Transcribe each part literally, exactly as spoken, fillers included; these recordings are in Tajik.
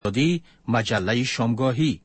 دادی مجله شامگاهی.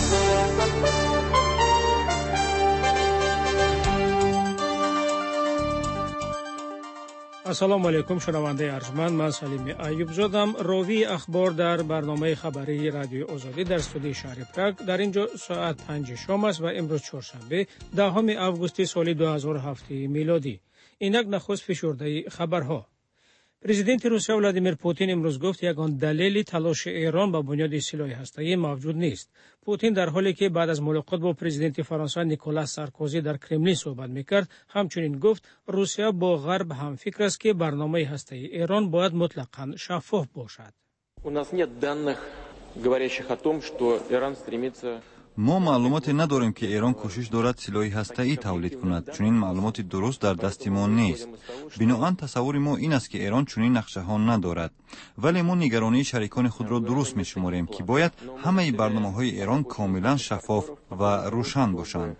السلام علیکم شنونده ارجمند، من سلیم ایوب زادم، راوی اخبار در برنامه خبری رادیو آزادی در استودیو شهر پراگ. در اینجا ساعت پنج شام است و امروز چهارشنبه دهم آگوست سال دو هزار و هفت میلادی. اینک نخست فشرده خبرها. پرزیدنت روسیه ولادیمیر پوتین امروز گفت یگان دلیل تلاش ایران با بنیاد سلاح هسته‌ای موجود نیست. پوتین در حالی که بعد از ملاقات با پرزیدنت فرانسه نیکولاس سارکوزی در کرملین صحبت میکرد، همچنین گفت روسیه با غرب هم فکر است که برنامه هسته‌ای ایران باید مطلقاً شفاف باشد. У нас нет данных, говорящих о том, что Иран стремится ما معلومات نداریم که ایران کوشش دارد سلاح هسته‌ای تولید کند، چون این معلومات درست در دست ما نیست. بنابراین تصور ما این است که ایران چنین نقشه ها ندارد، ولی ما نگرانی شریکان خود را درست می‌شماریم که باید همه برنامه‌های ایران کاملا شفاف و روشن باشند.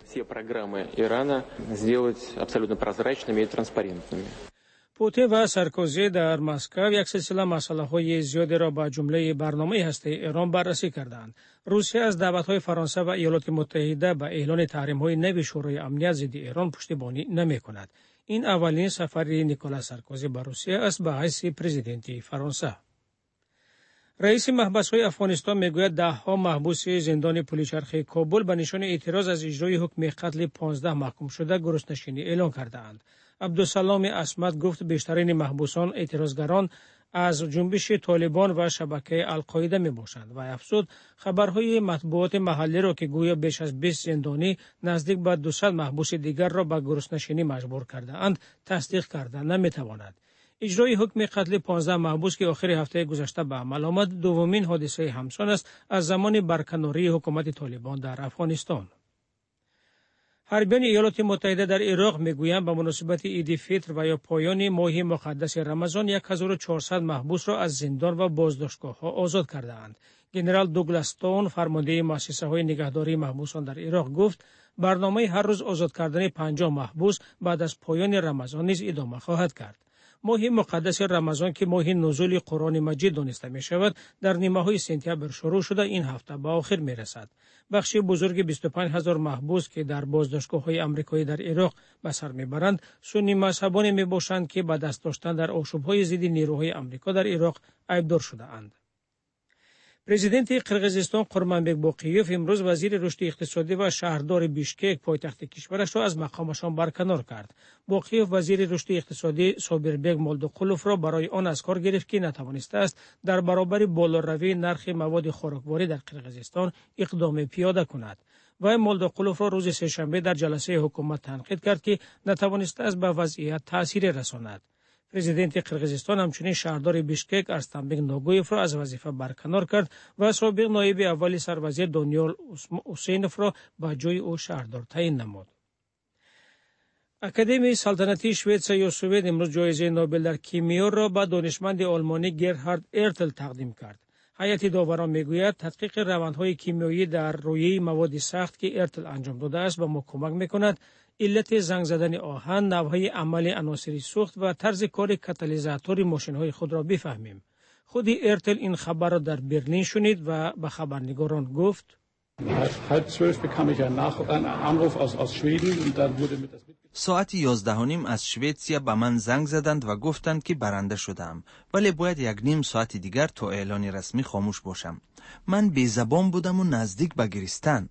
پوتین و سارکوزی در مسکو یک سلسله مسائل زیادی را با جمله برنامه هسته‌ای ایران بررسی کردند. روسیه از دعوت‌های فرانسه و ایالات متحده به اعلان تحریم‌های نوی شورای امنیت ضد ایران پشتیبانی نمی‌کند. این اولین سفر نیکولاس سارکوزی به روسیه است به حیث پرزیدنت فرانسه. رئیس محبس‌های افغانستان میگوید ده ها محبوس زندان پلیچرخه کابل به نشان اعتراض از اجرای حکم قتل پانزده محکوم شده گرسنه‌نشینی اعلان کرده‌اند. عبدالسلام اسمت گفت بیشترین محبوسان اعتراضگران از جنبش طالبان و شبکه القاعده می باشند و افزود خبرهای مطبوعات محلی را که گویا بیش از بیست زندانی نزدیک به دویست محبوس دیگر را به گرسنه‌نشینی مجبور کرده اند تصدیق کرده نمی تواند. اجرای حکم قتل پانزده محبوس که آخر هفته گذشته به عمل آمد دومین حادثه همسان است از زمان برکناری حکومت طالبان در افغانستان. حربیان ایالات متحده در عراق میگویند به مناسبت عید فطر و یا پایان ماه مقدس رمضان هزار و چهارصد محبوس را از زندان و بازداشتگاه ها آزاد کردند. ژنرال دوگلاس تون فرمانده مؤسسه های نگهداری محبوسان در عراق گفت برنامه هر روز آزاد کردن پنجاه محبوس بعد از پایان رمضان نیز ادامه خواهد کرد. ماه مقدس رمضان که ماه نزول قرآن مجید دانسته می شود در نیمه های سپتامبر شروع شده این هفته به آخر می رسد. بخش بزرگ بیست و پنج هزار محبوس که در بازداشتگاه های آمریکایی در عراق به سر می برند سنی مذهبان می باشند که به دست داشتن در آشوب های ضد نیروهای آمریکا در عراق عیبدار شده اند. پرزیدنت قرقیزستان قورمانبک باقیوف امروز وزیر رشد اقتصادی و شهردار بیشکک پایتخت کشورش را از مقامشان برکنار کرد. باقیوف وزیر رشد اقتصادی صابربک مولدوقلوف را برای آن از کار گرفت که نتوانسته است در برابر بالاروی نرخ مواد خوراکواری در قرقیزستان اقدام پیاده کند. و مولدوقلوف را روز سه‌شنبه در جلسه حکومت تنقید کرد که نتوانسته است به وضعیت تأثیر رساند. پرزیدنت قرقیزستان همچنین شهردار بیشکک ارستانبک نوگویف را از وظیفه برکنار کرد و سابق نایب اول سروزیر دانیال حسینوف را به جای او شهردار تعیین نمود. اکادمی سلطنتی شوئد یا سوئد امروز جایزه نوبل در کیمیا را به دانشمند آلمانی گرهارد ارتل تقدیم کرد. هیئت داوران میگوید تحقیق روندهای کیمیایی در رویه مواد سخت که ارتل انجام داده است به ما کمک میکند علت زنگ زدن آهن، نوعی عمل عناصر سوخت و طرز کار کاتالیزاتور ماشین‌های خود را بفهمیم. خود ارتل این خبر را در برلین شنید و به خبرنگاران گفت ساعت یازده و نیم از شویتسیا به من زنگ زدند و گفتند که برنده شدم، ولی باید یک نیم ساعت دیگر تا اعلان رسمی خاموش باشم. من بی زبان بودم و نزدیک به گریستن.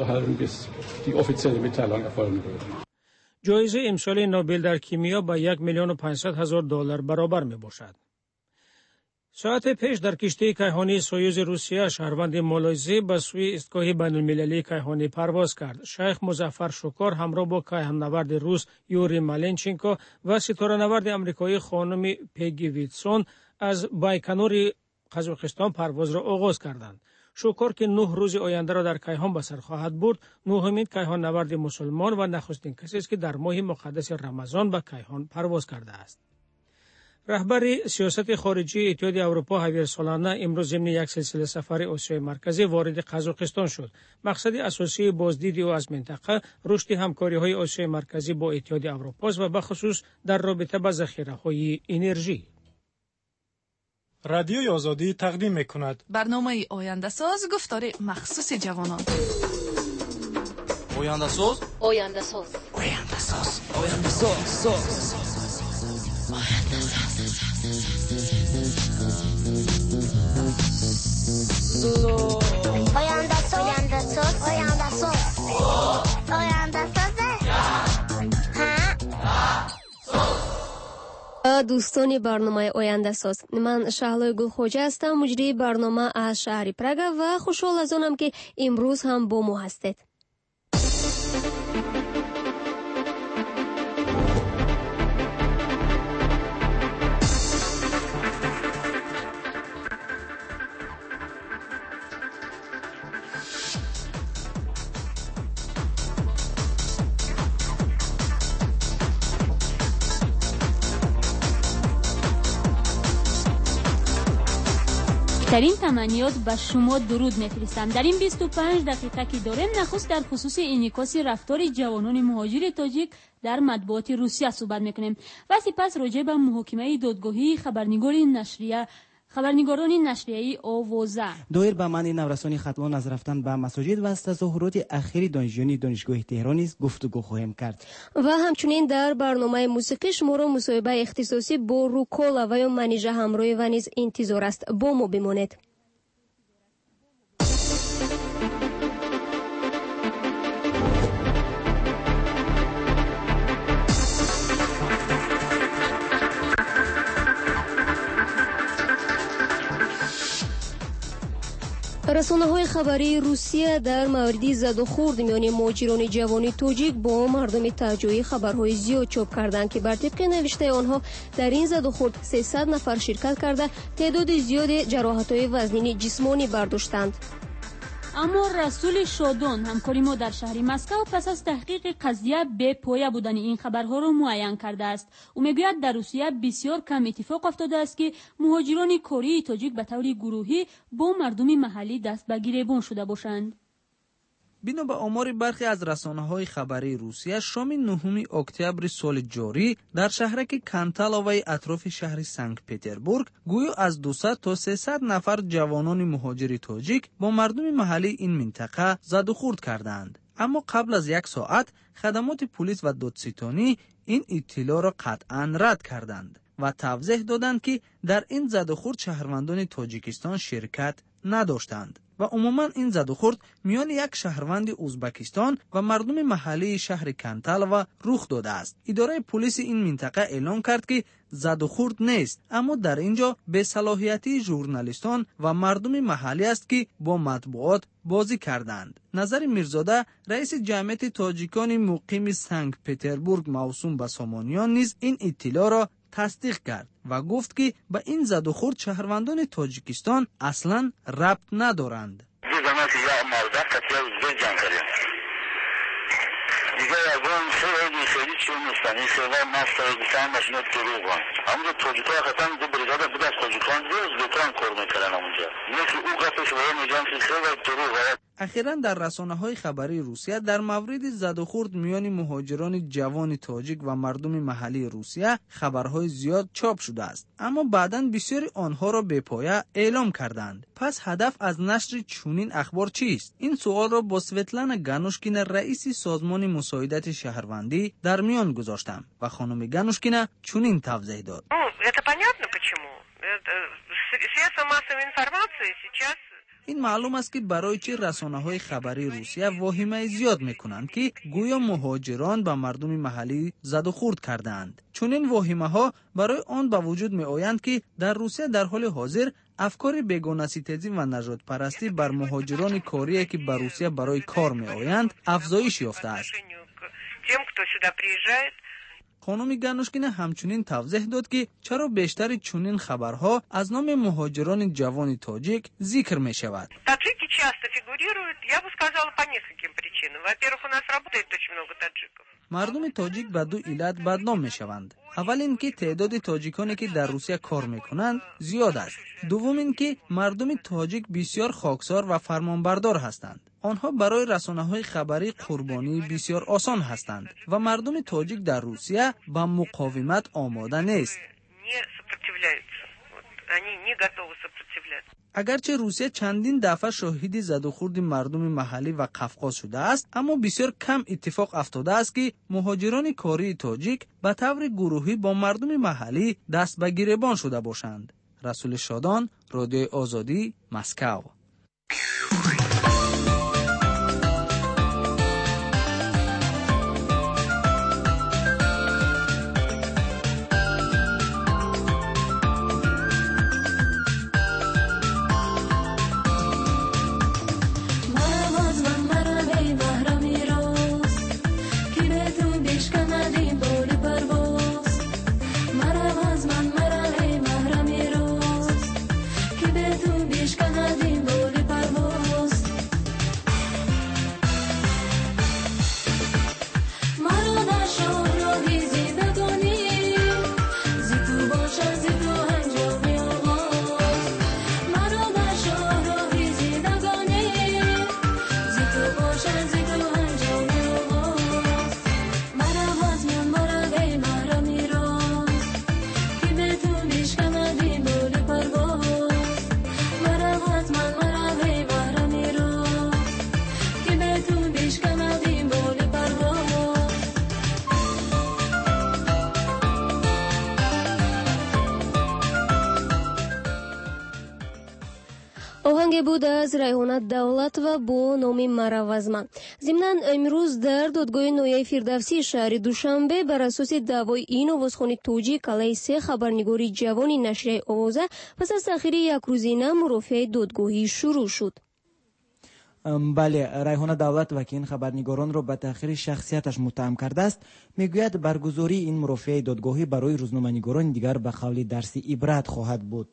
جایزه امسال نوبل در کیمیا با یک میلیون و پانصد هزار دلار برابر می باشد. ساعت پیش در کشتی کیهانی سویوز روسیه شهروند مالایزی به سوی ایستگاه بین‌المللی کیهانی پرواز کرد. شیخ مظفر شکار همراه با کیهان‌نورد روس یوری مالنچنکو و ستاره‌نورد آمریکایی خانم پگی ویتسون از بایکنور قزاقستان پرواز را آغاز کردند. شکار که نه روز آینده را در کیهان به سر خواهد برد، نهمین کیهان‌نورد مسلمان و نخستین کسی است که در ماه مقدس رمضان به کیهان پرواز کرده است. رهبر سیاست خارجی اتحاد اروپا هاویر سولانا امروز ضمن یک سلسله سفر آسیای مرکزی وارد قزاقستان شد. مقصد اساسی بازدید او از منطقه رشد همکاری‌های آسیای مرکزی با اتحاد اروپا است و به خصوص در رابطه با ذخیره‌های انرژی. رادیوی آزادی تقدیم میکند. برنامه آینده ساز گفتار مخصوص جوانان. آینده ساز آینده ساز آینده ساز آینده ساز آینده ساز آینده ساز آینده ساز آینده ساز. دوستان برنامه آینده ساز، من شهلای گلخوجه هستم، مجری برنامه از شهر پراگ و خوشحال از آنم که امروز هم با ما هستید. در این تمنیات به شما درود میفرستم. در این بیست و پنج دقیقه که داریم نخست در خصوص انعکاس رفتار جوانان مهاجر تاجیک در مطبوعات روسیه صحبت میکنیم و سپس راجع به محاکمه دادگاهی خبرنگار نشریه خبرنگاران نشریه‌ای آوازه. دویر به معنی نورسانی خطلان از رفتن به مساجد و از تظاهرات اخیر دانشجویان دانشگاه تهران نیز گفتگو خواهیم کرد. و همچنین در برنامه موسیقی شما را مصاحبه اختصاصی با روکولا و یا منیژه همراه و نیز انتظار است. با ما بمانید. رسانه‌های خبری روسیه در مورد زد و خورد میان مهاجران جوان تاجیک با مردم تاجیک خبرهای زیاد چاپ کردند که بر طبق نوشته آنها در این زد و خورد سیصد نفر شرکت کرده تعداد زیاد جراحت‌های وزنی جسمانی برداشتند. اما رسول شادان همکاری ما در شهر مسکو پس از تحقیق قضیه به پایه بودن این خبرها را معین کرده است. او میگوید در روسیه بسیار کم اتفاق افتاده است که مهاجران کره تاجیک به طور گروهی با مردم محلی دست به گریبان شده باشند. بنا به آمار برخی از رسانه‌های خبری روسیه، شام نهم اکتبر سال جاری در شهرک کانتالا و اطراف شهر سنت پترزبورگ گویا از دویست تا سیصد نفر جوانان مهاجر تاجیک با مردم محلی این منطقه زد و خورد کردند. اما قبل از یک ساعت خدمات پلیس و دادستانی این اطلاع را قطعاً رد کردند و توضیح دادند که در این زد و خورد شهروندان تاجیکستان شرکت نداشتند و عموما این زد و خورد میان یک شهروند ازبکستان و مردم محلی شهر کانتالا رخ داده است. اداره پلیس این منطقه اعلام کرد که زد و خورد نیست، اما در اینجا به صلاحیتی ژورنالیستان و مردم محلی است که با مطبوعات بازی کردند. نظر میرزاده رئیس جمعیت تاجیکان مقیم سنت پترزبورگ موسوم به سامانیان نیز این اطلاع را تصدیق کرد و گفت که به این زد و خورد شهروندان تاجیکستان اصلاً ربط ندارند. دیگه از اون سه دیگری چی نیستن، این سه و مستر دیگه ماشینات دروغن. همون تاجیک‌ها خطر دو بریگاد بود از تاجیکان روز بتران کار میکردن اونجا. مثل او قفش وای میگن که سه و دروغه. اخیراً در رسانه‌های خبری روسیه در مورد زد و خورد میان مهاجران جوان تاجیک و مردم محلی روسیه خبرهای زیاد چاپ شده است، اما بعداً بسیاری آنها را به پایه اعلام کردند. پس هدف از نشر چنین اخبار چیست؟ این سوال را با سویتلانا گانوشکینا رئیس سازمان مساعدت شهروندی در میان گذاشتم و خانم گانوشکینا چنین توضیح داد. این معلوم است که برای چه رسانه‌های خبری روسیه واهمه زیاد می‌کنند که گویا مهاجران به مردم محلی زد و خورد کردند. چون این واهمه‌ها برای آن به وجود می‌آیند که در روسیه در حال حاضر افکار بیگانه ستیزی و نژاد پرستی بر مهاجران کاری که به روسیه برای کار می‌آیند افزایش یافته است. خانم گانوشکینا همچنین توضیح داد که چرا بیشتر چنین خبرها از نام مهاجران جوان تاجیک ذکر می شود. Таджики часто фигурируют, я бы сказала, по нескольким причинам. Во-первых, у нас работает очень много таджиков. مردم تاجیک به دو علت بدنام می شوند. اول اینکه تعداد تاجیکانی که در روسیه کار میکنند زیاد است. دوم اینکه مردم تاجیک بسیار خاکسار و فرمانبردار هستند. آنها برای رسانه‌های خبری قربانی بسیار آسان هستند و مردم تاجیک در روسیه با مقاومت آماده نیست. Они не готовы сопротивляться. اگرچه روسیه چندین دفعه شاهد زدوخورد مردم محلی و قفقاز شده است، اما بسیار کم اتفاق افتاده است که مهاجران کاری تاجیک به طور گروهی با مردم محلی دست به گریبان شده باشند. رسول شادان، رادیو آزادی، مسکو. آهنگ بود از ریحانه دولت و با نام مروزمه. ضمناً امروز در دادگاه نویای فردوسی شهر دوشنبه بر اساس دعوای این آوازخوان توجیک علیه سه خبرنگاری جوان نشریه آوازه پس از تأخیر یک روزینه مرافعه دادگاهی شروع شد. بله، ریحانه دولت و که این خبرنگاران را به تأخیر شخصیتش متهم کرده است، میگوید برگزاری این مرافعه دادگاهی برای روزنامه‌نگاران دیگر به قول درسی عبرت خواهد بود.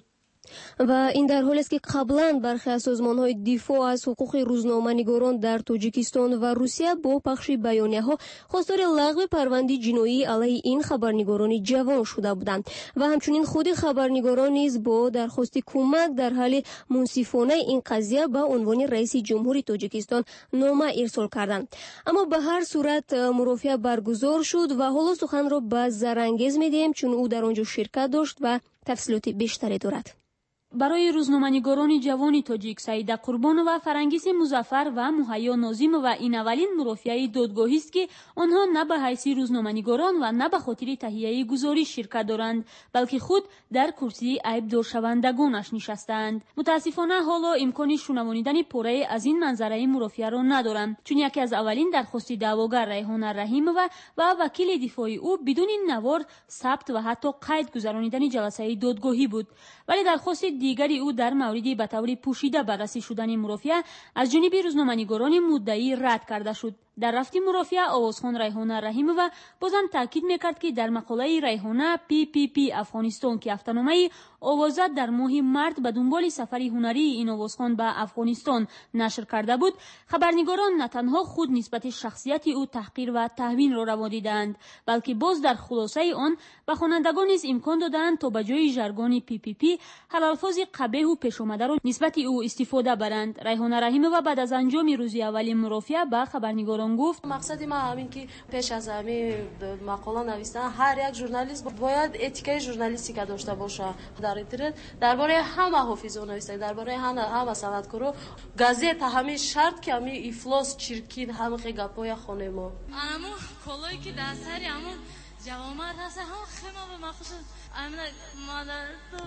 و این در حالی است که قبلا برخی از سازمان‌های دفاع از حقوق روزنامه‌نگاران در تاجیکستان و روسیه با پخش بیانیه‌ها خواستار لغو پرونده جنایی علیه این خبرنگاران جوان شده بودند و همچنین خود خبرنگاران نیز با درخواست کمک در حال منصفانه این قضیه به عنوان رئیس جمهوری تاجیکستان نامه ارسال کردند. اما به هر صورت مرافعه برگزار شد و حالا سخن را به زرانگیز می‌دهیم چون او در آنجا شرکت داشت و تفصیلات بیشتری دارد. برای روزنامه‌نگاران جوان تاجیک سعیده قربانو و فرنگیس مظفر و مهیا ناظم و این اولین مرافعه دادگاهی است که آنها نه به حیث روزنامه‌نگاران و نه به خاطر تهیه گزارش شرکت دارند، بلکه خود در کرسی عیبدار شوندگانش نشستند. متاسفانه حالا امکان شنوانیدن پاره از این منظره مرافعه را ندارند، چون یکی از اولین درخواست دعواگر ریحانه رحیمова و وکیل دفاعی او بدون نوار ثبت و حتی قید گذرانیدن جلسه دادگاهی بود. ولی درخواست دیگری او در مورد به طور پوشیده بررسی شدن مرافعه از جانب روزنامه‌نگاران مدعی رد کرده شد. در رفت مرافعه آوازخوان ریحانه رحیمova بازم تاکید میکرد که در مقاله ریحانه پی پی پی افغانستان که هفته‌نامه آوازه در ماه مارس به دنبال سفر هنری این آوازخوان به افغانستان نشر کرده بود، خبرنگاران نه تنها خود نسبت شخصیت او تحقیر و توهین را روا دیدند، بلکه باز در خلاصه آن به خوانندگان نیز امکان دادند تا به جای ژرگون پی پی پی هر الفاظ قبیح و پیش آمده را نسبت او استفاده برند. ریحانه رحیمova بعد از انجام روز اول مرافعه به خبرنگاران گفت: مقصد ما همین که پیش از همین مقاله نوشتن هر یک ژورنالیست باید اتیکای ژورنالیستیک داشته باشه. در اینترنت درباره همه حافظو نوشته، درباره همه همه سندکارو گازت همه شرط که همین افلاس چرکین همه گپای خونه ما. انمو کلایی که دستری همون جوامر هست هم خیلی ما مخصوص امنا مادر تو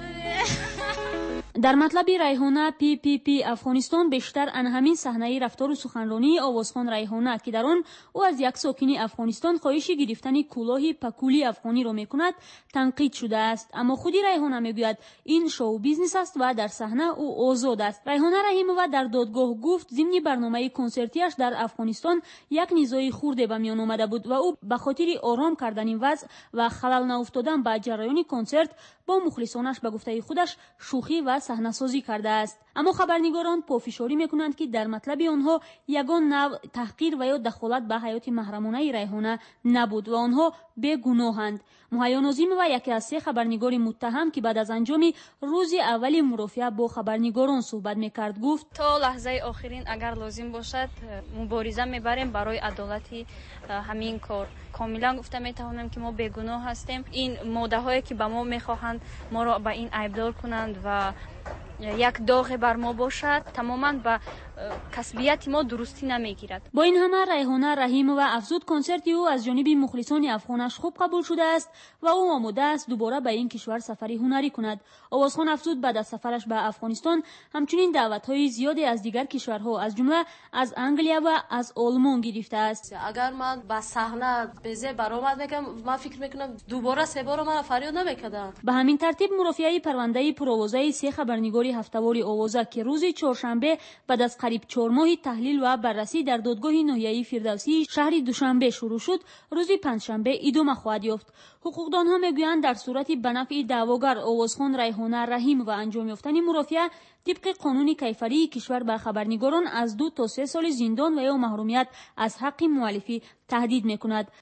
بگویی. در مطلب ریحانه پی پی پی افغانستان بیشتر ان همین صحنه رفتار و سخنرانی آوازخوان ریحانه که در آن او از یک ساکن افغانستان خواهش گرفتن کلاه پکولی افغانی را میکند تنقید شده است. اما خود ریحانه میگوید این شو بیزنس است و در صحنه او آزاد است. ریحانه رحیمova در دادگاه گفت ضمن برنامه کنسرتیش در افغانستان یک نزاع خورده به میان آمده بود و او به خاطر آرام کردن وضع و خلل نیفتادن به جریان کنسرت با مخلصانش به گفته خودش شوخی و صحنه سازی کرده است. اما خبرنگاران پافشاری میکنند که در مطلب آنها یگان نوع تحقیر و یا دخالت به حیات محرمانه ریحانه نبود و آنها بی‌گناهند. مهیا ناظمova یکی از سه خبرنگار متهم که بعد از انجام روز اول مرافعه با خبرنگاران صحبت میکرد گفت: تا لحظه آخرین اگر لازم باشد مبارزه میبریم برای عدالت همین کار. کاملا گفته میتوانم که ما بیگناه هستیم. این ماده جاهایی که به ما میخواهند ما را به این عیبدار کنند و یک داغ بر ما باشد تماما به کسبیت ما درستی نمیگیرد. با این همه ریحانه رحیم و افزود کنسرت او از جانب مخلصان افغانش خوب قبول شده است و او آماده است دوباره به این کشور سفری هنری کند. آوازخوان افزود بعد از سفرش به افغانستان همچنین دعوت‌های زیادی از دیگر کشورها از جمله از انگلیا و از آلمان گرفته است. اگر من با صحنه بزه برآمد میگم من فکر میکنم دوباره سه بار من فریاد نمیکردم. به همین ترتیب مرافعه پرونده پرآوازه سه خبرنگاری هفته‌وار آوازه که روز چهارشنبه بعد از قریب چهار ماه تحلیل و بررسی در دادگاه ناحیه‌ای فردوسی شهر دوشنبه شروع شد، روز پنجشنبه ادامه خواهد یافت. حقوقدانها میگویند در صورت به نفع دعواگر آوازخوان ریحانه رحیم و انجام یافتن مرافعه طبق قانون کیفری کشور به خبرنگاران از دو تا سه سال زندان و یا محرومیت از حق مؤلفی تهدید میکند.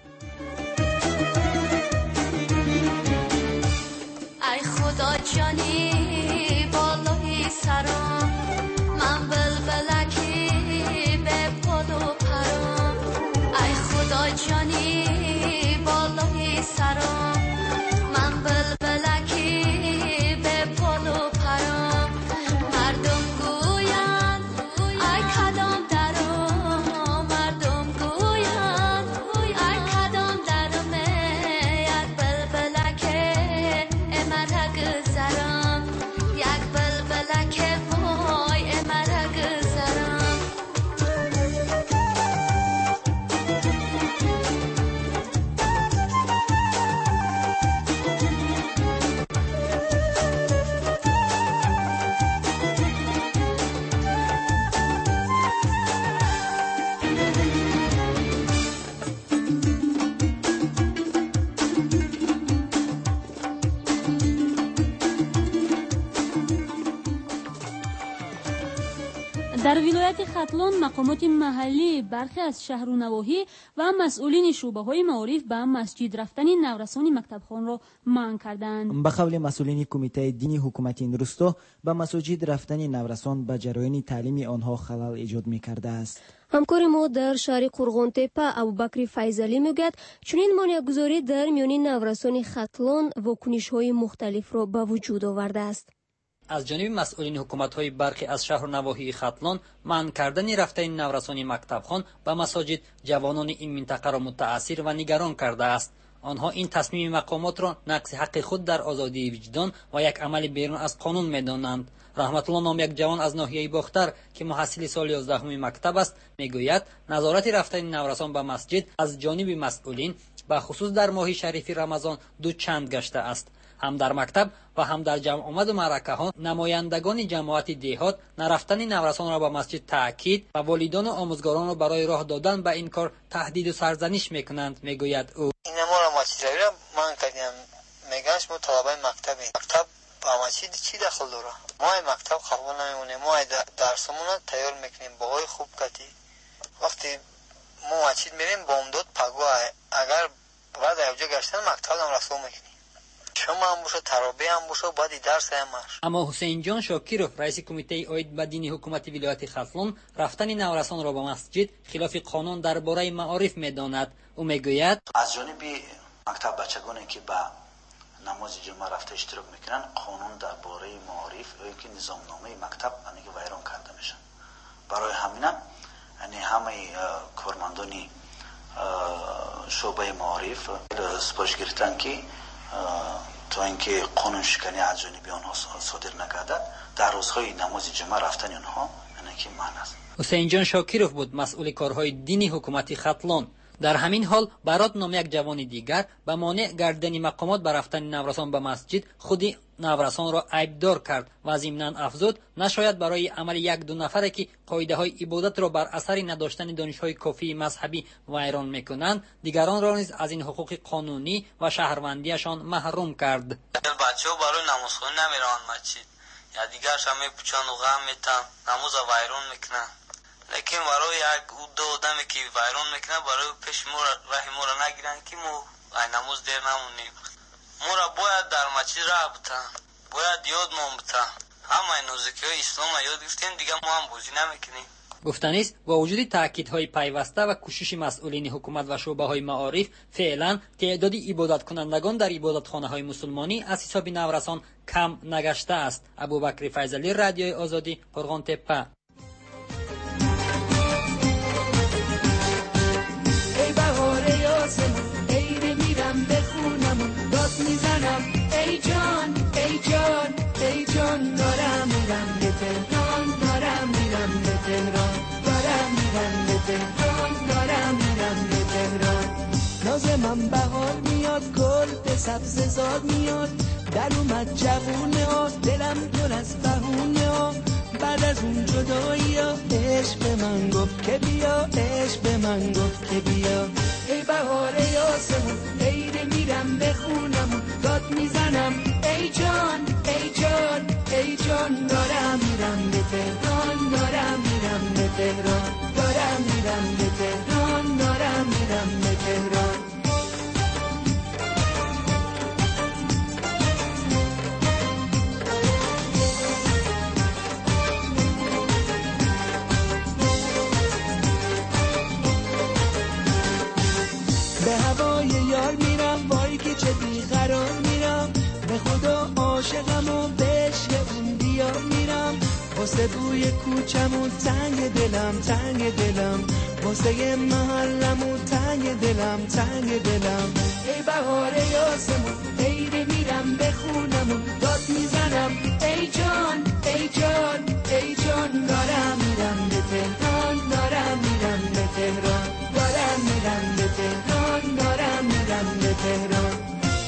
ای خدا جانی بالای سرم من بلبلکی به پل و پرم ای خدا جانی بالای سرم من بلبلکی به پل و پرم مردم گویند ای کدام درم مردم گویند ای کدام درم یک بلبلکی امره گذرم یک بلبلکی وای امره گذرم. در ولایت ختلان مقامات محلی برخی از شهر و نواحی و مسئولین شعبه‌های معارف به مسجد رفتن نورسان مکتبخوان را منع کردند. به قول مسئولین کمیته دینی حکومت این روستا به مساجد رفتن نورسان به جریان تعلیم آنها خلل ایجاد می‌کرده است. همکار ما در شهر قرغانتپه ابوبکر فیضلی میگوید چنین مانع‌گذاری در میان نورسان ختلان واکنش‌های مختلف را به وجود آورده است. از جانب مسئولین حکومت‌های برخی از شهر و نواحی ختلان منع کردن رفتن نورسان مکتبخوان به مساجد جوانان این منطقه را متأثر و نگران کرده است. آنها این تصمیم مقامات را نقض حق خود در آزادی وجدان و یک عمل بیرون از قانون می‌دانند. رحمت الله نام یک جوان از ناحیه باختر که محصل سال یازدهم مکتب است میگوید نظارت رفتن نورسان به مسجد از جانب مسئولین به خصوص در ماه شریف رمضان دو چند گشته است. هم در مکتب و هم در جمع آمد و معرکه ها نمایندگان جماعت دیهات نرفتن نورسان را به مسجد تاکید و والدان و آموزگاران را برای راه دادن به این کار تهدید و سرزنش میکنند. میگوید او این ما را مسجد را من کردیم میگنش ما طلبه مکتبی مکتب با مسجد چی دخل داره؟ ما مکتب قبول نمیمونیم، ما درسمون رو تیار میکنیم باهای خوب کتی وقتی ما مسجد میریم بامداد پگو اگر بعد اوجا گشتن مکتب هم رسول میکنیم شما هم باشه ترابی هم باشه باید درس هم باشه. اما حسین جان شاکیروف رئیس کمیته عاید به دین حکومت ولایت ختلان رفتن نورسان را به مسجد خلاف قانون درباره معارف میداند. او میگوید از جانب مکتب بچگانی که به نماز جمعه رفته اشتراک میکنن قانون درباره معارف و که نظامنامه مکتب انیگه ویران کرده میشن. برای همینم یعنی همه کارمندانی شعبه معارف سپارش گرفتن که تا اینکه قانون شکنی از جانب آنها صادر نگردد در روزهای نماز جمعه رفتن آنها یعنی که معنی است. حسین جان شاکیروف بود مسئول کارهای دینی حکومت ختلان. در همین حال برات نام یک جوان دیگر به مانع گردن مقامات بر رفتن نورسان به مسجد خودی نورسان را عیبدار کرد و ضمناً افزود نشاید برای عمل یک دو نفره که قاعده های عبادت را بر اثر نداشتن دانش‌های کافی مذهبی ویران میکنند دیگران را نیز از این حقوق قانونی و شهروندیشان محروم کرد. بچه‌ها برای نماز خوندن نمیرن مسجد یا دیگرش هم میپوچن و غم میتن نماز ویران میکنن لیکن برای یک دو آدمی که ویران میکنه برای پیش ما راه ما را نگیرن که ما نماز دیر نمونیم. ما را باید در مسجد راه بتن باید یاد ما بتن همه نوزکی های اسلام یاد گفتیم دیگه ما هم بازی نمیکنیم. گفتنیست با وجود تاکیدهای پیوسته و کوشش مسئولین حکومت و شعبه‌های معارف فعلا تعداد عبادت کنندگان در عبادتخانه‌های مسلمانی از حساب نورسان کم نگشته است. ابوبکر فیضلی، رادیوی آزادی، قرغان تپه. ای بهار آسمون، ای میرم به خونمون، داد میزنم ای جان ای جان ای جان، دارم میرم به تهران، دارم میرم به تهران، دارم میرم به تهران، دارم میرم به تهران. ناز من بهار میاد، گل به سبز زار میاد، در اومد جوونه ها، دلم پر از بهونه ها، بعد از اون جدایی ها عشق به من گفت که بیا، عشق به من گفت که بیا. ای بهار آسمون، ای میرم به خونمون، داد میزنم ای جان ای جان ای جان، دارم میرم به تهران، دارم میرم به تهران، دارم میرم به تهران، دارم میرم به تهران. به هوای یار میرم، وای که چه بیقرار میرم، به خدا عاشقم و به عشق اون دیار میرم، واسه بوی کوچم و تنگ دلم تنگ دلم، واسه محلم و تنگ دلم تنگ دلم. ای بهار آسمون، ای میرم به خونمون، داد میزنم ای جان ای جان ای جان، دارم میرم به تهران، دارم میرم به تهران، دارم میرم به تهران، دارم میرم به تهران.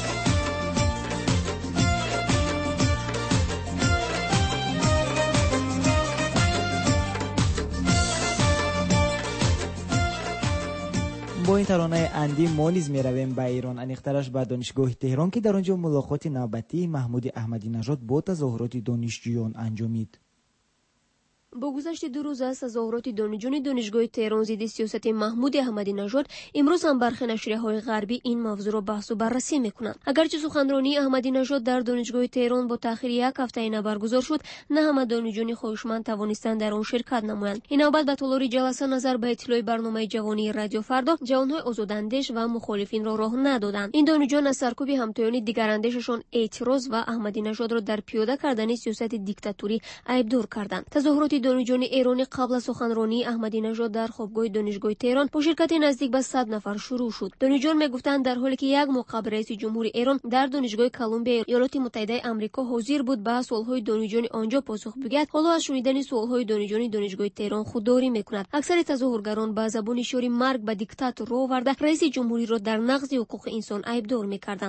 با این ترانه اندی ما نیز می رویم به ایران، انیخترش به دانشگاه تهران که در آنجا ملاقات نوبتی محمود احمدی نژاد با تظاهرات دانشجویان انجامید. با گذشت دو روز از تظاهرات دانشجویان دانشگاه تهران ضد سیاست محمود احمدی نژاد، امروز هم برخی نشریه‌های غربی این موضوع را بحث و بررسی می‌کنند. اگرچه سخنرانی احمدی نژاد در دانشگاه تهران با تأخیر یک هفته اینا برگزار شد، نه همه دانشجویان خواهشمند توانستند در آن شرکت نمایند. این نوبت به طول جلسه نظر به اطلاع برنامه جوانی رادیو فردا، جوان‌های آزاداندیش و مخالفین را راه ندادند. این دانشجویان از سرکوب همتایان دیگراندیششان اعتراض و احمدی نژاد را در پیاده کردن سیاست دیکتاتوری عیب‌دار کردند. تظاهرات دانشجویان ایرانی قبل از سخنرانی احمدی نژاد در خوابگاه دانشگاه تهران با شرکت نزدیک به صد نفر شروع شد. دانشجویان میگفتند در حالی که یک ماه قبل رئیس جمهور ایران در دانشگاه کلمبیا ایالات متحده آمریکا حاضر بود به سوالهای دانشجویان آنجا پاسخ بگوید، حالا از شنیدن سوالهای دانشجویان دانشگاه تهران خودداری میکند. اکثر تظاهرگران با زبان اشاره مرگ به دیکتاتور را آورده رئیس جمهوری را در نقض حقوق انسان عیبدار میکردند.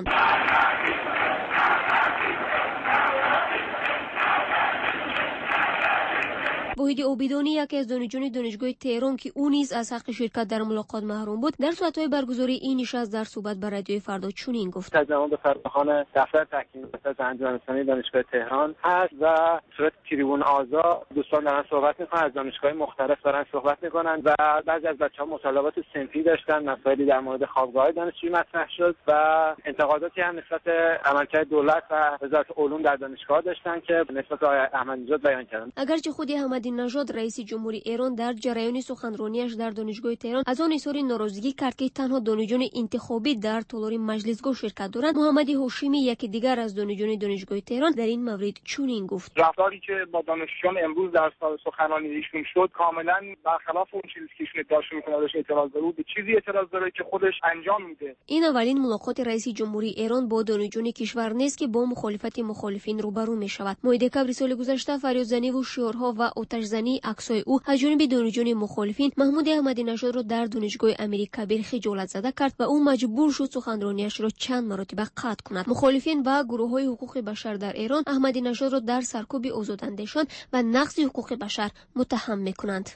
وحید عابدانی، یکی از دانشجویان دانشگاه تهران که او نیز از حق شرکت در ملاقات محروم بود، در صورت‌های برگزاری این نشست در صحبت با رادیو فردا چنین گفت: از جناب فرخان دفتر تحکیم مرکز انجمن اسلامی دانشگاه تهران هست و صورت تریبون آزاد دوستان دارن صحبت میکنن، از دانشگاه مختلف دارن صحبت میکنن و بعضی از بچه‌ها مطالبات صنفی داشتن، مسائلی در مورد خوابگاه دانشجویی مطرح شد و انتقاداتی هم نسبت عملکرد دولت و وزارت علوم در دانشگاه داشتن که نسبت به احمدی نژاد بیان کردن. اگرچه خود احمدی نژاد رئیس جمهوری ایران در جریان سخنرانیش در دانشگاه تهران از آن اظهار ناراضگی کرد که تنها دانشجویان انتخابی در تالار مجلسگاه شرکت دارند، محمد هاشمی یکی دیگر از دانشجویان دانشگاه تهران در این مورد چنین گفت: رفتاری که با دانشجویان امروز در سخنرانی ایشون شد کاملا برخلاف اون چیزی که ایشون ادعا میکنه ازش اعتراض داره، به چیزی اعتراض داره که خودش انجام میده. این اولین ملاقات رئیس جمهوری ایران با دانشجویان کشور نیست که با مخالفت مخالفین روبرو میشود. ماه دکمبر سال گذشته فریادزنی و شعارها و آتش‌زنی عکسای او از جانب دانشجویان مخالفین محمود احمدی نژاد را در دانشگاه امیر کبیر خجالت زده کرد و او مجبور شد سخنرانیش را چند مرتبه قطع کند. مخالفین و گروه‌های حقوق بشر در ایران احمدی نژاد را در سرکوب آزاداندیشان و نقض حقوق بشر متهم می‌کنند.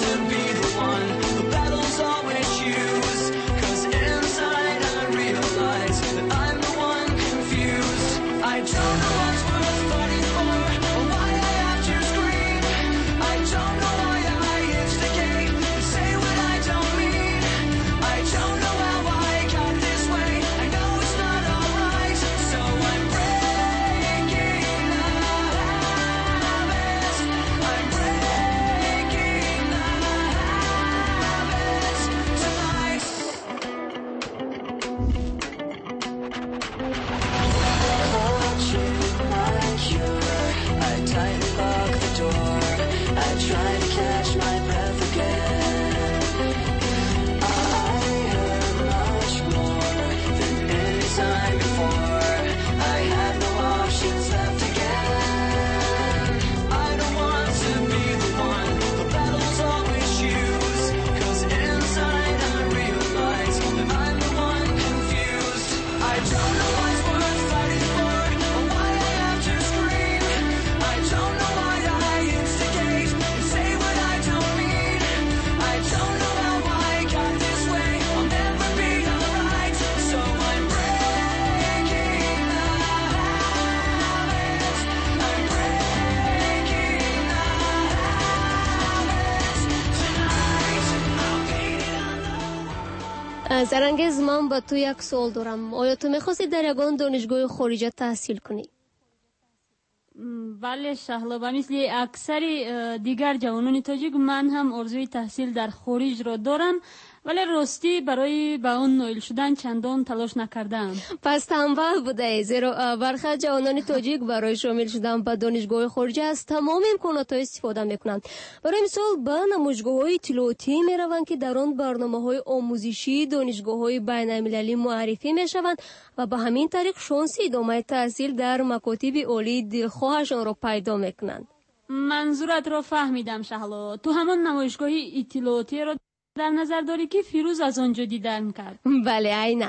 Realize زرنگز، من با تو یک سوال دارم. آیا تو میخواستی در یگان دانشگاه خارجه تحصیل کنی؟ بله شهلا، به مثل اکثر دیگر جوانان تاجیک من هم آرزوی تحصیل در خارج را دارم، ولی راستی برای به آن نائل شدن چندان تلاش نکردم. پس تنبل بوده، زیرا برخی جوانان تاجیک برای شامل شدن به دانشگاه خارجه از تمام امکانات استفاده میکنند. برای مثال به نمایشگاه‌های اطلاعاتی میروند که در آن برنامه‌های آموزشی دانشگاه‌های بین‌المللی معرفی میشوند و به همین طریق شانس ادامه تحصیل در مکاتب عالی دلخواهشان را پیدا میکنند. منظورت را فهمیدم شهلا. تو همان نمایشگاه اطلاعاتی را در نظر داری که فیروز از آنجا دیدن کرد؟ بله عیناً.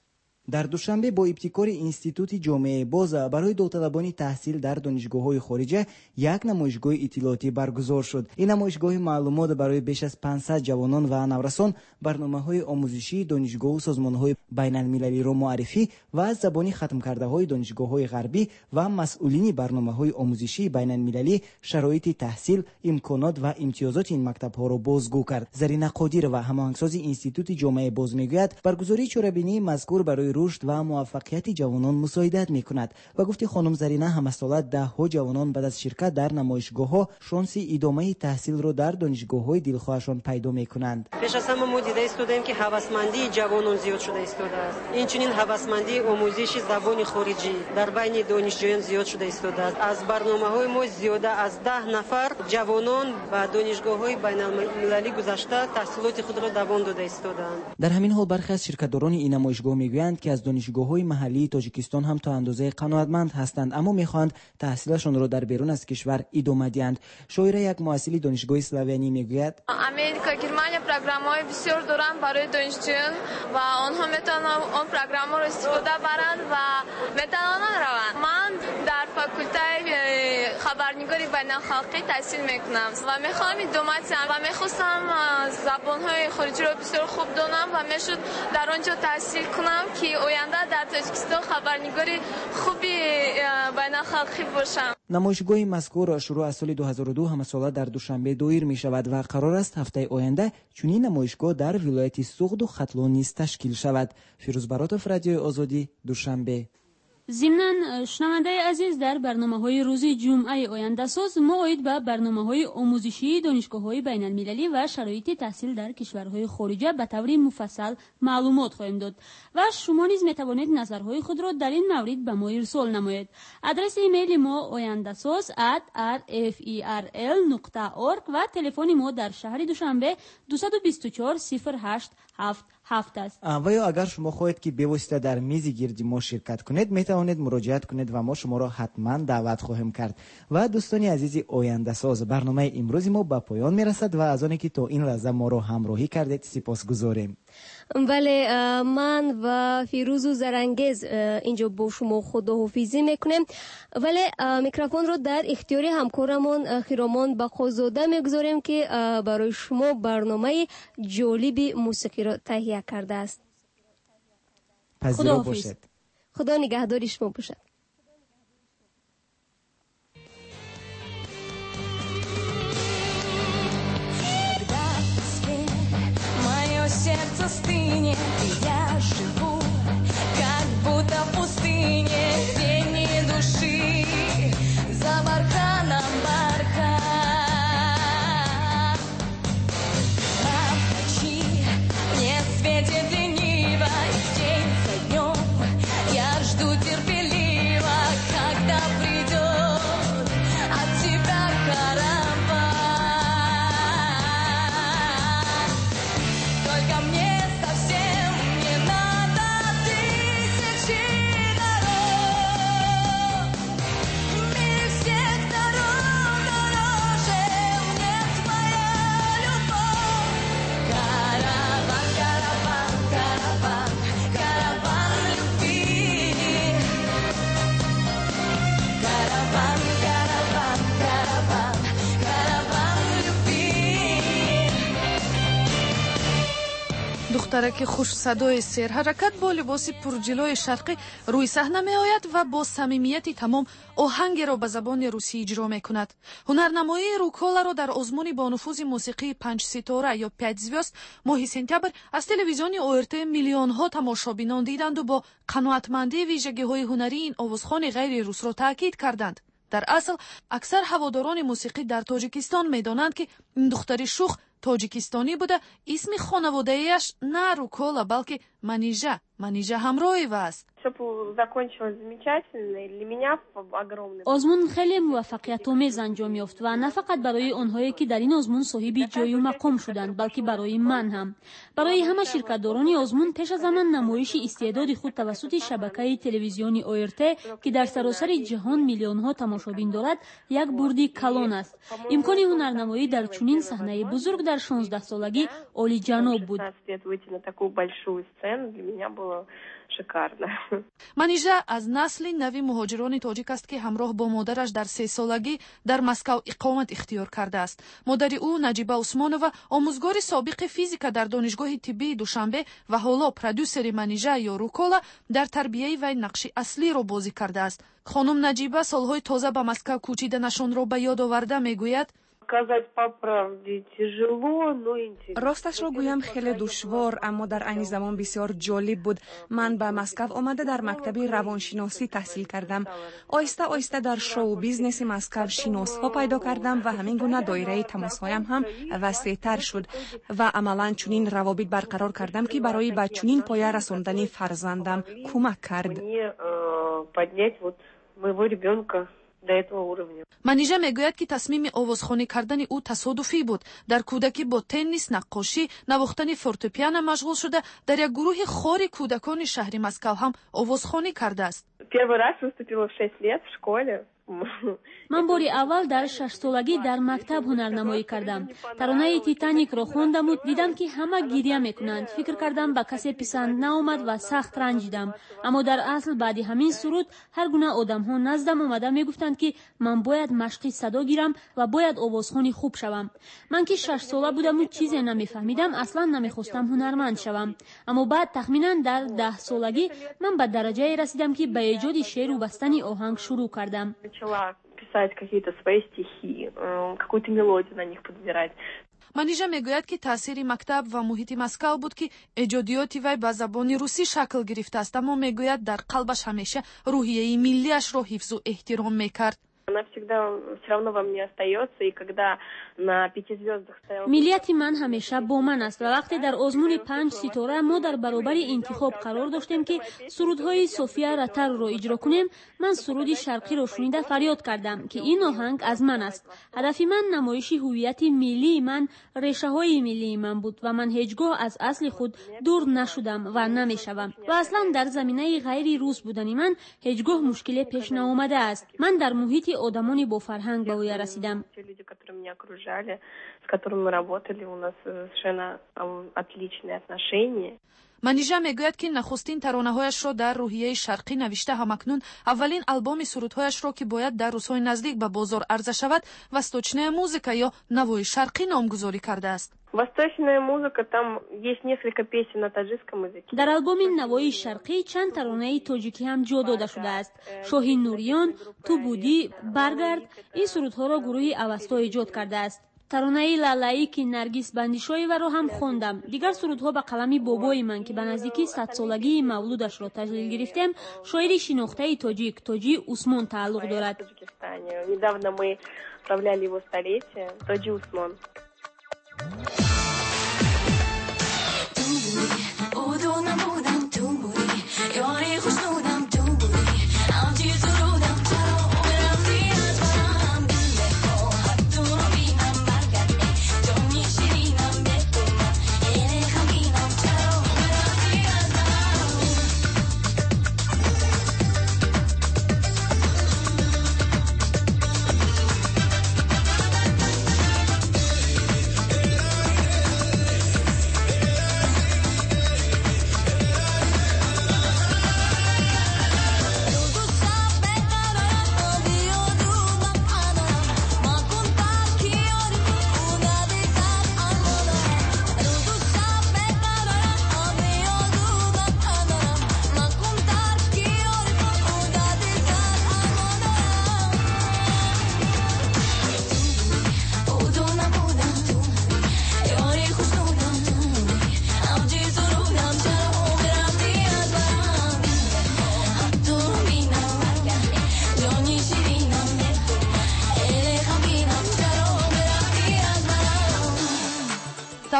در دوشنبه با ابتکار اینستیتوت جامعه باز برای داوطلبان تحصیل در دانشگاه‌های خارجه یک نمایشگاه اطلاعاتی برگزار شد. این نمایشگاه معلومات برای بیش از پانصد جوانان و نورسان برنامه‌های آموزشی دانشگاه و سازمان‌های بین‌المللی را معرفی و از زبان ختم کرده‌های دانشگاه‌های غربی و مسئولین برنامه‌های آموزشی بین‌المللی شرایط تحصیل، امکانات و امتیازات این مکتب‌ها را بازگو کرد. زرینه قادر و هماهنگساز اینستیتوت جامعه باز میگوید برگزاری چهاربینی مذکور برای رشد و موفقیت جوانان مساعدت میکند و گفتی خانم زرینه همساله ده ها جوانان بعد از شرکت در نمایشگاه ها شانس ادامه تحصیل را در دانشگاه های دلخواهشان پیدا میکنند. پیش از همه ما دیده استودیم که هوسمندی جوانان زیاد شده استوده است. این چنین هوسمندی آموزش زبان خارجی در بین دانشجویان زیاد شده استوده است. از برنامه‌های ما زیاده از ده نفر جوانان و دانشگاه‌های بین‌المللی گذشته تحصیلات خود را دوام داده استودند. در همین حال برخی از شرکت‌داران این نمایشگاه میگویند که از دانشگاه‌های محلی تاجیکستان هم تا اندازه قناعتمند هستند، اما می‌خواهند تحصیلشان را در بیرون از کشور ادامه دهند. شاعره یک محصل دانشگاه اسلاویانی میگوید امریکا گرمانیا پروگرام‌های بسیار دارند برای دانشجویان و آنها میتونند آن پروگرام‌ها را استفاده برند و میتونند روند. من در فاکولته خبرنگاری بین‌الخلقی تحصیل میکنم و میخوام ادامه دهم و میخواستم زبان‌های خارجی را بسیار خوب دانم و میشد در آنجا تحصیل کنم که آینده در تاجیکستان خبرنگاری خوبی بین‌الخلقی باشم. نمایشگاه مذکور شروع از سال دو هزار و دو همساله در دوشنبه دایر می شود و قرار است هفته آینده چنین نمایشگاه در ولایت سوغد و ختلان نیز تشکیل شود. فیروز براتوف، رادیو آزادی، دوشنبه. ضمناً شنونده عزیز، در برنامه‌های روز جمعه آینده ساز موعد به برنامه‌های آموزشی دانشگاه‌های بین‌المللی و شرایط تحصیل در کشورهای خارجه به طور مفصل معلومات خواهیم داد و شما نیز می‌توانید نظرهای خود را در این مورد به ما ارسال نمایید. آدرس ایمیل ما آینده‌ساز ات آر اف ای آر ال نقطه اورگ و تلفن ما در شهر دوشنبه دو دو چهار صفر هشت هفت هفت است. و یا اگر شما خواهید که به واسطه در میز گردی ما شرکت کنید، میتوانید مراجعت کنید و ما شما را حتما دعوت خواهیم کرد. و دوستان عزیز آینده ساز، برنامه امروز ما به پایان میرسد و از آنکه که تا این لحظه ما را همراهی کردید سپاسگزاریم. بله، من و فیروز و زرنگز اینجا با شما خداحافظی میکنیم، ولی میکروفون رو در اختیار همکارمون خیرامان بقازاده میگذاریم که برای شما برنامه جالب موسیقی را تهیه کرده است. پذیرا باشد. خدا نگهدار شما باشد. Сердце стынет, и я живу, как будто в пустыне, где ни души, за барханом бархат. А в ночи не светит лениво, и день за днем я жду терпеливо. دخترک خوش صدای سرحرکت با لباس پرجلوی شرقی روی صحنه میآید و با صمیمیت تمام آهنگ را به زبان روسی اجرا میکند. هنرنمایی روکولا را در آزمون با نفوذ موسیقی پنج ستاره یا پنج звезд ماه سپتامبر از تلویزیون اوارت میلیون ها تماشابینان دیدند و با قناعتمندی ویژگی های هنری این آوازخوان غیر روس را تاکید کردند. در اصل اکثر هواداران موسیقی در تاجیکستان میدانند که این دختر شوخ تاجیکستانی بوده. اسم خانواده‌ایش نه روکولا بلکه منیژه منیژه همراهیو است. آزمون خیلی موفقیت آمیز انجام یافت و نه فقط برای آنهایی که در این آزمون صاحب جای و مقام شدند بلکه برای من هم. برای همه شرکت‌داران آزمون پیش از همان نمایش استعداد خود توسط شبکه تلویزیونی اوارت که در سراسر جهان میلیون‌ها تماشابین دارد یک بردی کلان است. امکان هنرنمایی در چنین صحنه بزرگ در شانزده سالگی عالی‌جناب بود. منیژه از نسل نوی مهاجران تاجیک است که همراه با مادرش در سه سالگی در مسکو اقامت اختیار کرده است. مادر او نجیبه عثمانова آموزگار سابق فیزیک در دانشگاه طبی دوشنبه و حالا پرودوسر منیژه یا روکولا در تربیه و نقش اصلی را بازی کرده است. خانم نجیبه سالهای تازه به مسکو کوچیدنشان را به یاد آورده میگوید: راستش را گویم خیلی دشوار اما در عین زمان بسیار جالب بود. من به مسکو آمده در مکتب روانشناسی تحصیل کردم. آیسته آیسته در شو بیزنس مسکو شناس‌ها پیدا کردم و همین گونه دایره تماس‌هایم هم وسیع‌تر شد و عملاً چنین روابط برقرار کردم که برای به چنین پایه رساندن فرزندم کمک کرد. منیژه میگوید که تصمیم آوازخوانی کردن او تصادفی بود. در کودکی با تنیس، نقاشی، نواختن فورتپیانو مشغول شده. در یک گروه خار کودکان شهر مسکو هم آوازخوانی کرده است. من باری اول در شش سالگی در مکتب هنرنمایی کردم. ترانه تیتانیک را خواندم و دیدم که همه گریه میکنند. فکر کردم به کسی پسند نآمد و سخت رنجیدم. اما در اصل بعد همین سرود هر گونه آدم ها نزدم آمده میگفتند که من باید مشقی صدا گیرم و باید آوازخوانی خوب شوم. من که شش ساله بودم و چیزی نمیفهمیدم، اصلا نمیخواستم هنرمند شوم. اما بعد تخمینا در ده салаги من به درجه رسیدم که به ایجاد شعر و بستن آهنگ شروع کردم. писать какие-то свои стихи, какую-то мелодию на них подбирать. منیژه میگوید که تاثیر مکتب و محیط مسکو بود که ایجادیات وی به زبان روسی شکل گرفته است، اما میگوید در قلبش همیشه روحیه ملیش را حفظ و احترام میکرد. ملیت من همیشه با من است و وقتی در آزمون پنج ستاره ما در برابر انتخاب قرار داشتیم که سرودهای صوفیا راتر را اجرا کنیم، من سرود شرقی را شنیده فریاد کردم که این آهنگ از من است. هدف من نمایش هویت ملی من، ریشه های ملی من بود و من هیچگاه از اصل خود دور نشدم و نمیشوم و اصلا در زمینه غیر روس بودن من هیچگاه مشکلی پیش نیامده است. من در محیط آدمانی با فرهنگ به اوی رسیدم. منیژه میگوید که نخستین ترانه‌هایش را در روحیه شرقی навиште همکنون اولین آلبوم سرودهایش را که باید در روزهای نزدیک به بازار عرضه شود وستочная موزیکا یا نوای شرقی نامگذاری کرده است. در آلبوم نوای شرقی چند ترانه تاجیکی هم جا داده شده است. شاهین نوریان، تو بودی، برگرد، این سرودها را گروه اوستا ایجاد کرده است. ترانه لالایی که نرگس بندیشوی و را هم خواندم. دیگر سرودها به قلم بابای من که به نزدیکی صد سالگی مولودش را تجلیل گرفتیم شاعر شناخته تاجیک توجی عثمان تعلق دارد.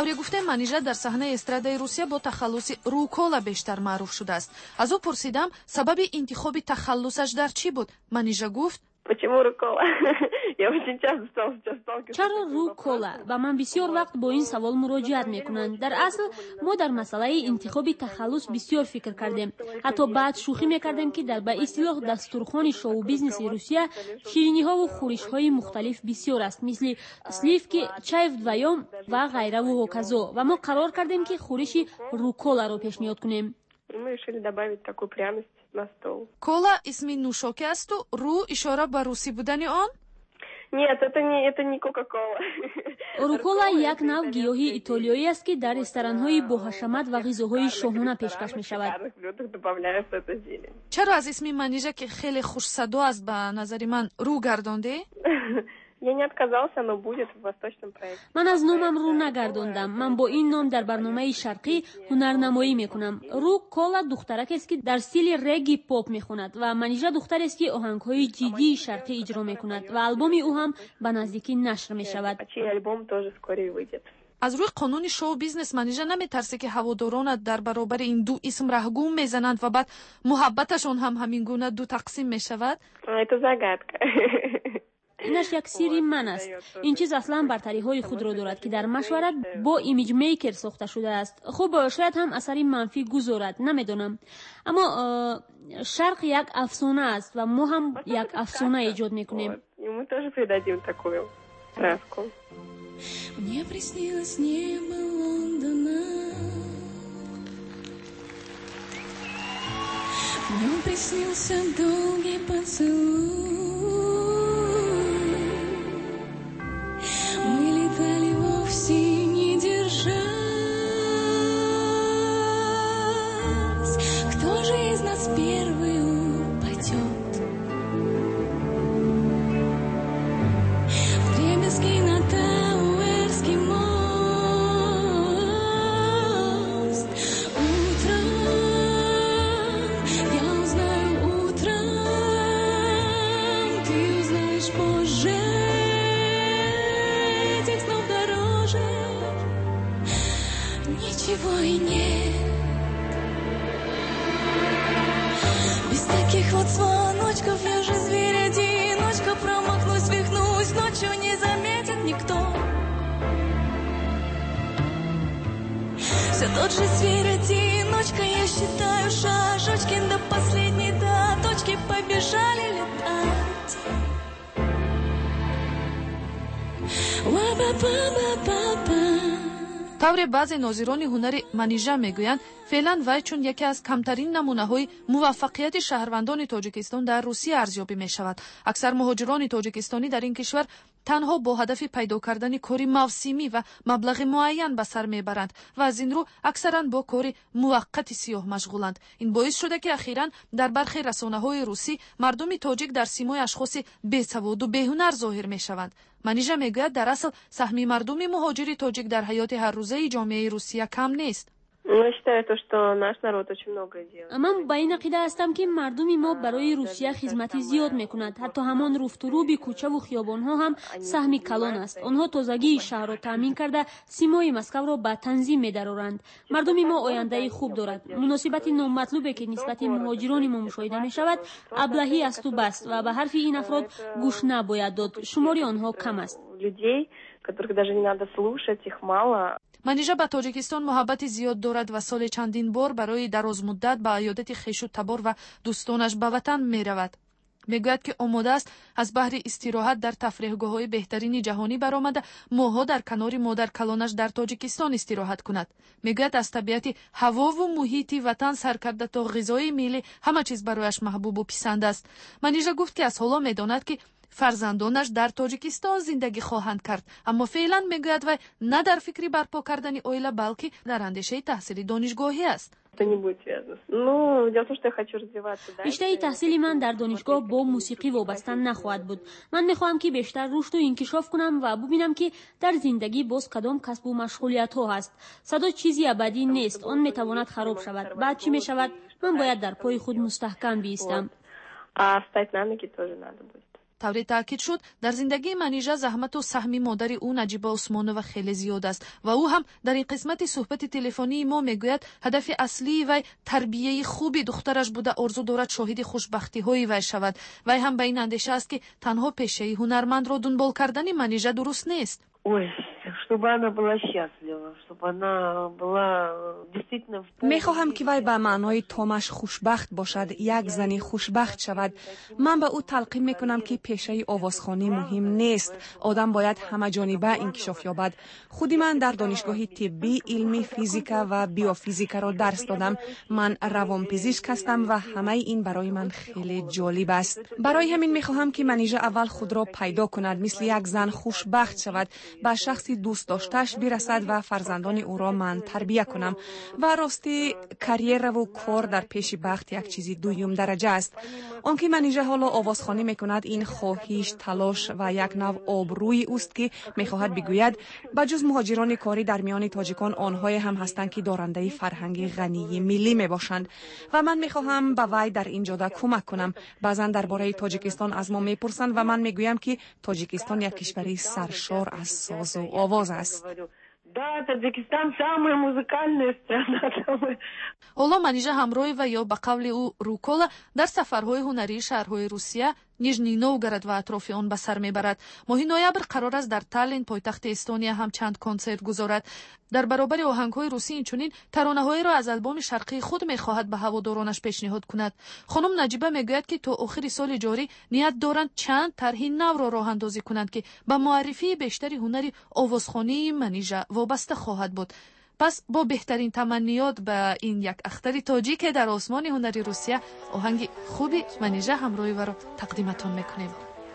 тавре гуфте манижа дар саҳнаи эстрадаи русия бо тахаллуси рукола бештар маъруф шудааст. аз ӯ пурсидам сабаби интихоби тахаллусаш дар чӣ буд. манижа гуфт: Почему рукола? Я очень часто сталкиваюсь. чаро рукола? Ба ман бисёр вақт бо ин савол муроҷиат мекунанд. дар асл мо дар масъалаи интихоби тахаллус бисёр фикр кардем. ҳатто баъд шӯхӣ мекардем ки дар ба истилоҳ дастурхони шоу бизнеси русия шириниҳову хӯришҳои мухталиф бисёр аст, мисли сливки, чай вдвоём ва ғайраву ҳоказо, ва мо қарор кардем ки хӯриши руколаро пешниҳод кунем. Мы решили добавить такую пряность на стол. Кола исми нӯшокӣ асту ру ишора ба русӣ будани он? Нет, это не, это не Кока-кола. рукола як нав гиёҳи итолиёӣ аст ки дар ресторанҳои боҳашамат ва ғизоҳои шоҳона пешкаш мешавад. чаро аз исми манижа ки хеле хушсадо аст ба назари ман рӯ гардонде? Я не отказался, но будет в восточном проекте. ман аз номам рӯ нагардондам. ман бо ин ном дар барномаи шарқӣ ҳунарнамоӣ мекунам. рӯ кола духтаракест ки дар стили реги поп мехонад ва манижа духтарест ки оҳангҳои ҷиддии шарқӣ иҷро мекунад ва албоми ӯ ҳам ба наздикӣ нашр мешавад. аз рӯи қонуни шоу бизнес манижа наметарсе ки ҳаводоронат дар баробари ин ду исм раҳгум мезананд ва баъд муҳаббаташон ҳам ҳамин гуна ду тақсим мешавад? Это загадка. инаш як сирри ман аст. ин чиз аслан бартариҳои худро дорад ки дар машварат бо имиҷмейкер сохта шудааст. хуб, шояд ҳам асари манфӣ гузорад, намедонам. аммо шарқ як афсона аст ва мо ҳам як афсона эҷод мекунем. Мы тоже придадим такую краску. Мне приснилось небо Лондона, в нем приснился долгий поцелуй. Мы летали вовсе не держась. Кто же из нас первый упадет? Вдребезги на Тауэрский мост. Утром, я узнаю утром, ты узнаешь позже. Ничего и нет. Без таких вот звоночков я же зверь-одиночка. Промахнусь, свихнусь, ночью не заметит никто. Все тот же зверь-одиночка. Я считаю шажочки до последней до точки. Побежали летать. Ва-ба-ба-ба-ба-ба. тавре баъзе нозирони ҳунари манижа мегӯянд феълан вай чун яке аз камтарин намунаҳои муваффақияти шаҳрвандони тоҷикистон дар русия арзёбӣ мешавад. аксар муҳоҷирони тоҷикистонӣ дар ин кишвар танҳо бо ҳадафи пайдо кардани кори мавсимӣ ва маблағи муайян ба сар мебаранд ва аз ин рӯ аксаран бо кори муваққати сиёҳ машғуланд. ин боис шуда ки ахиран дар бархи расонаҳои русӣ мардуми тоҷик дар симои ашхоси бесаводу беҳунар зоҳир мешаванд. манижа мегӯяд дар асл саҳми мардуми муҳоҷири тоҷик дар ҳаёти ҳаррӯзаи ҷомеаи русия кам нест. Я считаю, то, что наш народ очень много делает. ман ба ин ақида ҳастам ки мардуми мо барои русия хизмати зиёд мекунад. ҳатто ҳамон руфтурӯби кӯчаву хиёбонҳо ҳам саҳми калон аст. онҳо тозагии шаҳрро таъмин карда симои Москваро ба танзим медароранд. мардуми мо ояндаи хуб дорад. муносибати номатлубе ки нисбати муҳоҷирони мо мушоҳида мешавад аблаҳӣ асту баст ва ба ҳарфи ин афрод гӯш набояд дод. шумори онҳо кам аст. Людей, которых даже не надо слушать, их мало. манижа ба тоҷикистон муҳаббати зиёд дорад ва соли чандин бор барои дарозмуддат ба аёдати хешу табор ва дӯстонаш ба ватан меравад. мегӯяд ки омода аст аз баҳри истироҳат дар тафреҳгоҳҳои беҳтарини ҷаҳонӣ баромада моҳҳо дар канори модар-калонаш дар тоҷикистон истироҳат кунад. мегӯяд аз табиати ҳавову муҳити ватан сар карда то ғизои миллӣ ҳама чиз барояш маҳбубу писанд аст. манижа гуфт ки аз ҳоло медонад ки фарзандонаш дар тоҷикистон зиндагӣ хоҳанд кард, аммо феълан мегӯяд вай на дар фикри барпо кардани оила, балки дар андешаи таҳсили донишгоҳӣ аст. риштаи таҳсили ман дар донишгоҳ бо мусиқӣ вобаста нахоҳад буд. ман мехоҳам ки бештар рушду инкишоф кунам ва бубинам ки дар зиндагӣ боз кадом касбу машғулиятҳо ҳаст. садо чизи абадӣ нест, он метавонад хароб шавад. баъд чӣ мешавад? ман бояд дар пои худ мустаҳкам биистам. А встать на ноги тоже надо будет. тавре таъкид шуд, дар зиндагии Манижа заҳмату саҳми модари ӯ Наҷиба Усмонова хеле зиёд аст ва ӯ ҳам дар ин қисмати суҳбати телефонии мо мегӯяд ҳадафи аслии вай тарбияи хуби духтараш буда орзу дорад шоҳиди хушбахтиҳои вай шавад. Вай ҳам ба ин андеша аст ки танҳо пешаи ҳунармандро дунбол кардани Манижа дуруст нест. Ой, чтобы она была счастлива, чтобы она была действительно... мехоҳам ки вай ба маънои томаш хушбахт бошад, як зани хушбахт шавад. ман ба ӯ талқин мекунам ки пешаи овозхонӣ муҳим нест. одам бояд ҳамаҷониба инкишоф ёбад. худи ман дар донишгоҳи тиббӣ илми физика ва биофизикаро дарс додам. ман равонпизишк ҳастам ва ҳамаи ин барои ман хеле ҷолиб аст. барои ҳамин мехоҳам ки Манижа аввал худро пайдо кунад, мисли як зан хушбахт шавад, ба шахси дӯст доштааш бирасад ва фарзандони ӯро ман тарбия кунам. ва рости карьераву кор дар пеши бахт як чизи дуюм дараҷа аст. он ки Манижа ҳоло овозхонӣ мекунад, ин хоҳиш, талош ва як нав обрӯи уст ки мехоҳад бигӯяд ба ҷуз муҳоҷирони корӣ дар миёни тоҷикон онҳое ҳам ҳастанд ки дорандаи фарҳанги ғании миллӣ мебошанд. ва ман мехоҳам ба вай дар ин ҷода кӯмак кунам. баъзан дар бораи Тоҷикистон аз мо мепурсанд ва ман мегӯям ки Тоҷикистон як кишвари саршор аз созу овоз аст. Да, Таджикистан самая музыкальная страна. ҳоло Манижа ҳамроҳи ва ё ба қавли ӯ Рукола дар сафарҳои ҳунарии шаҳрҳои Русия, Нижний Новгород ва атрофи он ба сар мебарад. моҳи ноябр қарор аст дар Таллин, пойтахти Эстония, ҳам чанд консерт гузорад. дар баробари оҳангҳои русӣ инчунин таронаҳоеро аз албоми шарқии худ мехоҳад ба ҳаводоронаш пешниҳод кунад. хонум Наҷиба мегӯяд ки то охири соли ҷорӣ ният доранд чанд тарҳи навро роҳандозӣ кунанд ки ба муаррифии бештари ҳунари овозхонии Манижа вобаста хоҳад буд. пас бо беҳтарин таманниёт ба ин як ахтари тоҷике дар осмони ҳунари Русия, оҳанги хуби Манижа ҳамроҳиваро тақдиматон мекунем.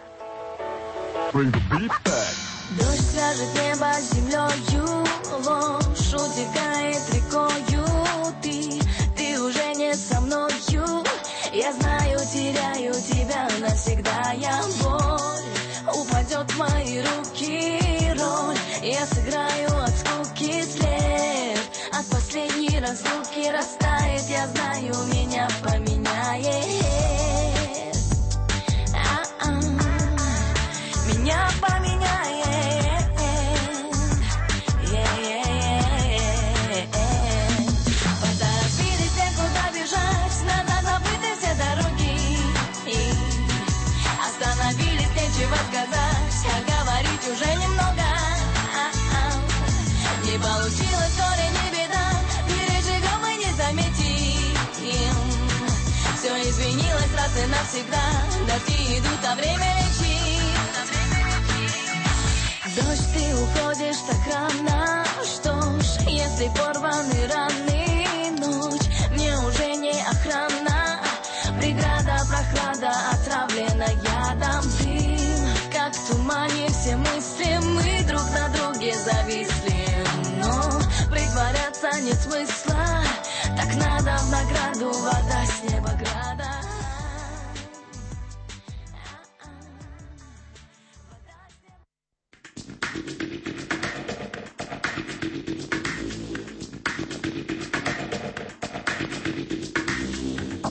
Дождь свяжет небо с землёю, ложь утекает рекою. Ты, ты уже не со мною. Я знаю, теряю тебя навсегда. Я боль упадет в мои руки. Роль я сыграю от скуки. След от последней разлуки растает. Я знаю, меня поменяет. А-а. Меня поменяет. Поторопились некуда бежать, надо забыть все дороги. Остановились, нечего сказать, а говорить уже немного. Не получилось, горе не беда, переживем мы не заметим. Все изменилось раз и навсегда, дожди идут, а время лечит. Дождь, ты уходишь так рано, что ж, если порваны раны, ночь мне уже не охрана. Преграда, прохлада, отравлена ядом дым. Как в тумане все мысли, мы друг на друге зависли. Но притворяться нет смысла, так надо в награду вода